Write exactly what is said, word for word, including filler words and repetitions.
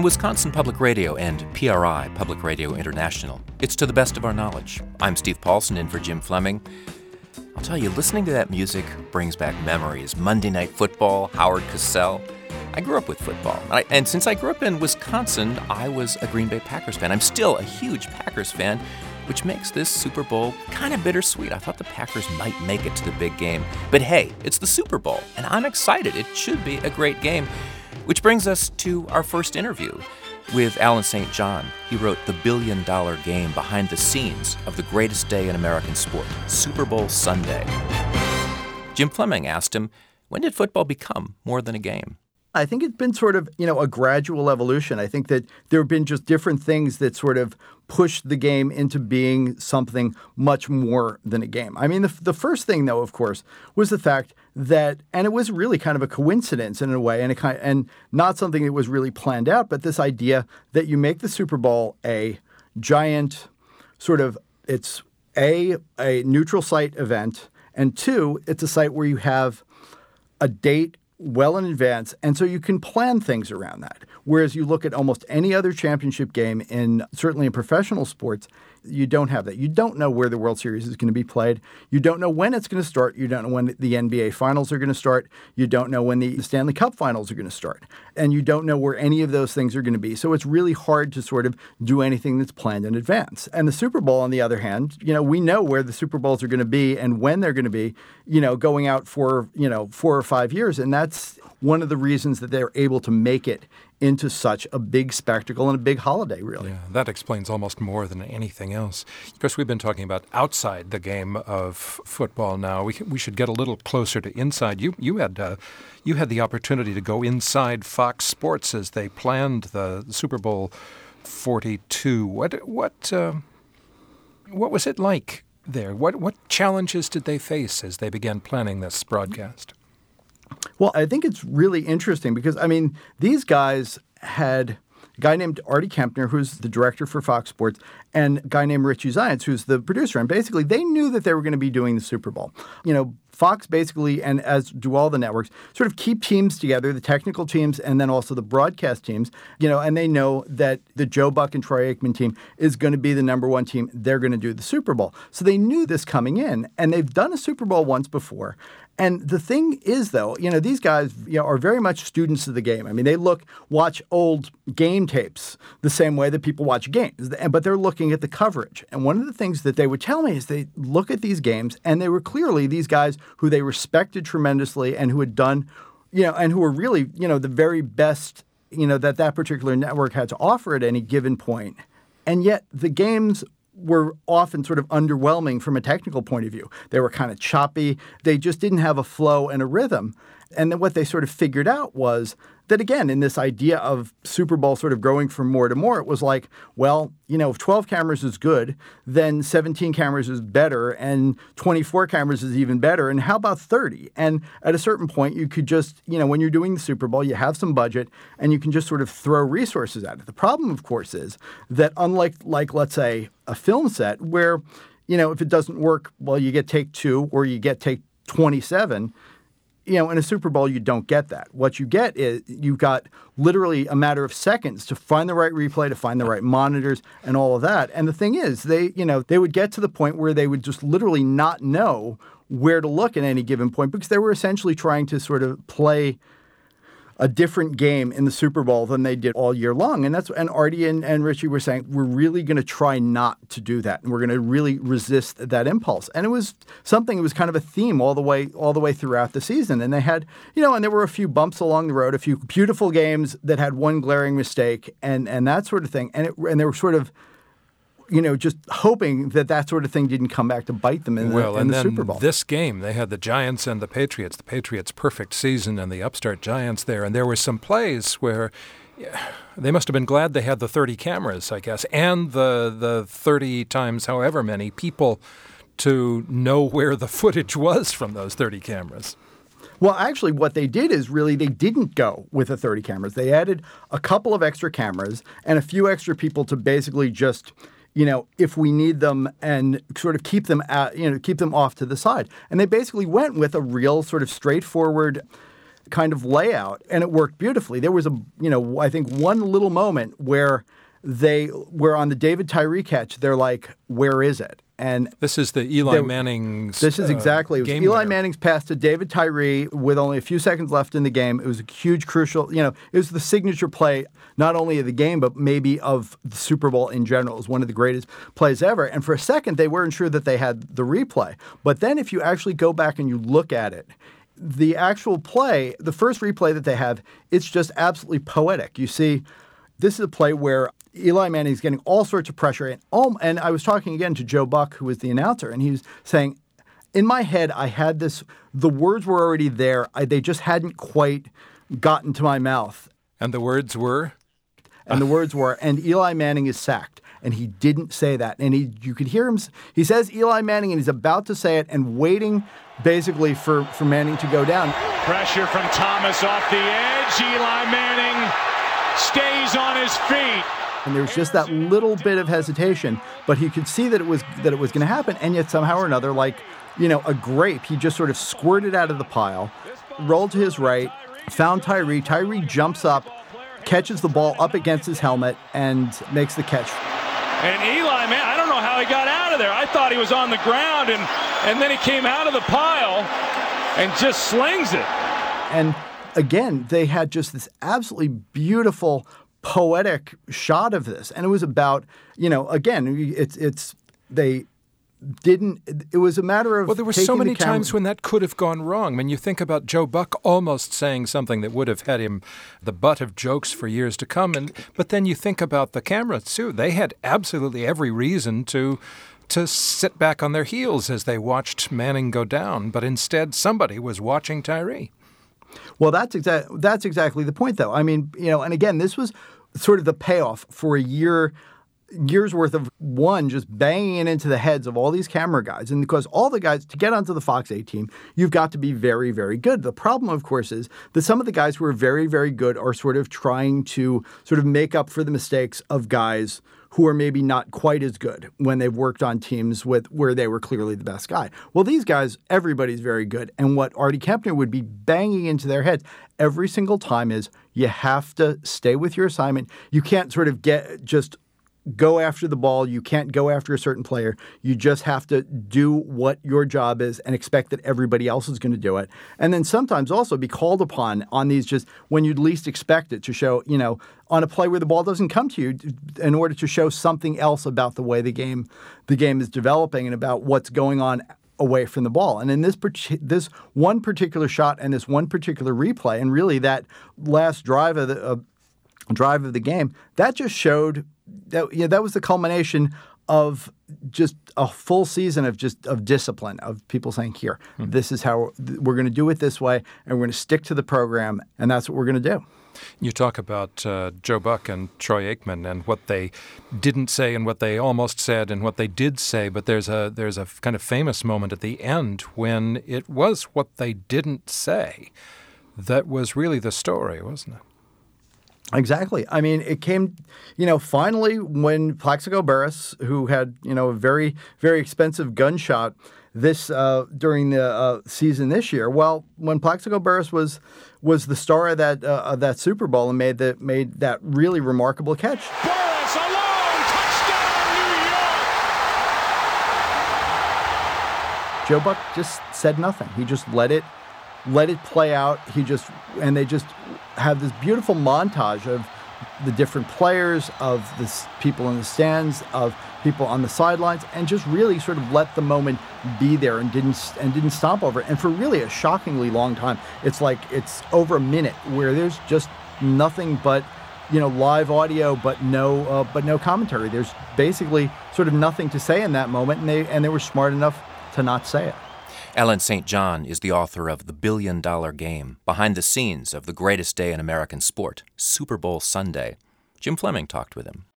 Wisconsin Public Radio and P R I, Public Radio International, it's To the Best of Our Knowledge. I'm Steve Paulson, in for Jim Fleming. I'll tell you, listening to that music brings back memories. Monday Night Football, Howard Cosell. I grew up with football, I, and since I grew up in Wisconsin, I was a Green Bay Packers fan. I'm still a huge Packers fan, which makes this Super Bowl kind of bittersweet. I thought the Packers might make it to the big game. But hey, it's the Super Bowl, and I'm excited. It should be a great game. Which brings us to our first interview with Alan Saint John. He wrote The Billion Dollar Game, behind the scenes of the greatest day in American sport, Super Bowl Sunday. Jim Fleming asked him, when did football become more than a game? I think it's been sort of, you know, a gradual evolution. I think that there have been just different things that sort of pushed the game into being something much more than a game. I mean, the, the first thing, though, of course, was the fact that, and it was really kind of a coincidence in a way, and it kind of, and not something that was really planned out, but this idea that you make the Super Bowl a giant sort of, it's a a neutral site event, and two, it's a site where you have a date well in advance, and so you can plan things around that. Whereas you look at almost any other championship game, in certainly in professional sports, you don't have that. You don't know where the World Series is going to be played. You don't know when it's going to start. You don't know when the N B A Finals are going to start. You don't know when the Stanley Cup Finals are going to start. And you don't know where any of those things are going to be. So it's really hard to sort of do anything that's planned in advance. And the Super Bowl, on the other hand, you know, we know where the Super Bowls are going to be and when they're going to be, you know, going out for, you know, four or five years. And that's one of the reasons that they're able to make it into such a big spectacle and a big holiday, really. Yeah, that explains almost more than anything else. Of course, we've been talking about outside the game of football now. We we should get a little closer to inside. You you had uh, you had the opportunity to go inside Fox Sports as they planned the Super Bowl forty-two. What what uh, what was it like there? What what challenges did they face as they began planning this broadcast? Well, I think it's really interesting because, I mean, these guys had a guy named Artie Kempner, who's the director for Fox Sports, and a guy named Richie Zients, who's the producer. And basically, they knew that they were going to be doing the Super Bowl. You know, Fox basically, and as do all the networks, sort of keep teams together, the technical teams and then also the broadcast teams, you know, and they know that the Joe Buck and Troy Aikman team is going to be the number one team. They're going to do the Super Bowl. So they knew this coming in, and they've done a Super Bowl once before. And the thing is, though, you know, these guys, you know, are very much students of the game. I mean, they look, watch old game tapes the same way that people watch games, but they're looking at the coverage. And one of the things that they would tell me is they look at these games, and they were clearly these guys who they respected tremendously and who had done, you know, and who were really, you know, the very best, you know, that that particular network had to offer at any given point. And yet the games were often sort of underwhelming from a technical point of view. They were kind of choppy. They just didn't have a flow and a rhythm. And then what they sort of figured out was that, again, in this idea of Super Bowl sort of growing from more to more, it was like, well, you know, if twelve cameras is good, then seventeen cameras is better, and twenty-four cameras is even better. And how about thirty? And at a certain point, you could just, you know, when you're doing the Super Bowl, you have some budget, and you can just sort of throw resources at it. The problem, of course, is that unlike, like, let's say, a film set where, you know, if it doesn't work, well, you get take two or you get take twenty-seven. You know, in a Super Bowl, you don't get that. What you get is you've got literally a matter of seconds to find the right replay, to find the right monitors, and all of that. And the thing is, they, you know, they would get to the point where they would just literally not know where to look at any given point because they were essentially trying to sort of play a different game in the Super Bowl than they did all year long. And that's and Artie and, and Richie were saying, we're really going to try not to do that. And we're going to really resist that impulse. And it was something, it was kind of a theme all the way all the way throughout the season. And they had, you know, and there were a few bumps along the road, a few beautiful games that had one glaring mistake and, and that sort of thing. And it, and they were sort of, you know, just hoping that that sort of thing didn't come back to bite them in, well, the, in and the then Super Bowl. This game, they had the Giants and the Patriots. The Patriots' perfect season and the upstart Giants there. And there were some plays where yeah, they must have been glad they had the thirty cameras, I guess, and the the thirty times however many people to know where the footage was from those thirty cameras. Well, actually, what they did is really they didn't go with the thirty cameras. They added a couple of extra cameras and a few extra people to basically just, you know, if we need them and sort of keep them at, you know, keep them off to the side. And they basically went with a real sort of straightforward kind of layout, and it worked beautifully. There was a, you know, I think one little moment where they were on the David Tyree catch. They're like, "Where is it?" And this is the Eli Manning's. This is exactly uh, it was game Eli winner. Manning's pass to David Tyree with only a few seconds left in the game. It was a huge, crucial. You know, it was the signature play not only of the game but maybe of the Super Bowl in general. It was one of the greatest plays ever. And for a second, they weren't sure that they had the replay. But then, if you actually go back and you look at it, the actual play, the first replay that they have, it's just absolutely poetic. You see, this is a play where Eli Manning is getting all sorts of pressure. And, oh, and I was talking again to Joe Buck, who was the announcer, and he was saying, in my head, I had this, the words were already there. I, they just hadn't quite gotten to my mouth. And the words were? And the words were, and Eli Manning is sacked. And he didn't say that. And he, you could hear him, he says Eli Manning, and he's about to say it and waiting basically for, for Manning to go down. Pressure from Thomas off the edge. Eli Manning stays on his feet. And there was just that little bit of hesitation, but he could see that it was that it was going to happen, and yet somehow or another, like, you know, a grape, he just sort of squirted out of the pile, rolled to his right, found Tyree. Tyree jumps up, catches the ball up against his helmet, and makes the catch. And Eli, man, I don't know how he got out of there. I thought he was on the ground, and, and then he came out of the pile and just slings it. And again, they had just this absolutely beautiful, poetic shot of this. And it was about, you know, again, it's, it's, they didn't, it was a matter of Well, there were taking so many the camera. times when that could have gone wrong. I mean, you think about Joe Buck almost saying something that would have had him the butt of jokes for years to come. And but then you think about the camera, too. They had absolutely every reason to to sit back on their heels as they watched Manning go down. But instead, somebody was watching Tyree. Well, that's exactly that's exactly the point, though. I mean, you know, and again, this was sort of the payoff for a year, years worth of one just banging it into the heads of all these camera guys. And because all the guys, to get onto the Fox eight team, you've got to be very, very good. The problem, of course, is that some of the guys who are very, very good are sort of trying to sort of make up for the mistakes of guys who are maybe not quite as good when they've worked on teams with where they were clearly the best guy. Well, these guys, everybody's very good. And what Artie Kempner would be banging into their heads every single time is you have to stay with your assignment. You can't sort of get just go after the ball. You can't go after a certain player. You just have to do what your job is and expect that everybody else is going to do it. And then sometimes also be called upon on these just when you'd least expect it to show, you know, on a play where the ball doesn't come to you in order to show something else about the way the game the game is developing and about what's going on away from the ball. And in this this one particular shot and this one particular replay, and really that last drive of the uh, drive of the game, that just showed that you know, that was the culmination of just a full season of just of discipline, of people saying, here, mm-hmm. this is how we're going to do it this way, and we're going to stick to the program, and that's what we're going to do. You talk about uh, Joe Buck and Troy Aikman and what they didn't say and what they almost said and what they did say, but there's a there's a kind of famous moment at the end when it was what they didn't say that was really the story, wasn't it? Exactly. I mean, it came, you know, finally when Plaxico Burress, who had, you know, a very, very expensive gunshot this uh, during the uh, season this year. Well, when Plaxico Burress was was the star of that uh, of that Super Bowl and made that made that really remarkable catch. Burress alone, touchdown, New York! Joe Buck just said nothing. He just let it let it play out. He just and they just have this beautiful montage of the different players, of the people in the stands, of people on the sidelines, and just really sort of let the moment be there and didn't and didn't stomp over it. And for really a shockingly long time, it's like it's over a minute where there's just nothing but, you know, live audio, but no uh, but no commentary. There's basically sort of nothing to say in that moment, and they and they were smart enough to not say it. Ellen Saint John is the author of The Billion Dollar Game, behind the scenes of the greatest day in American sport, Super Bowl Sunday. Jim Fleming talked with him.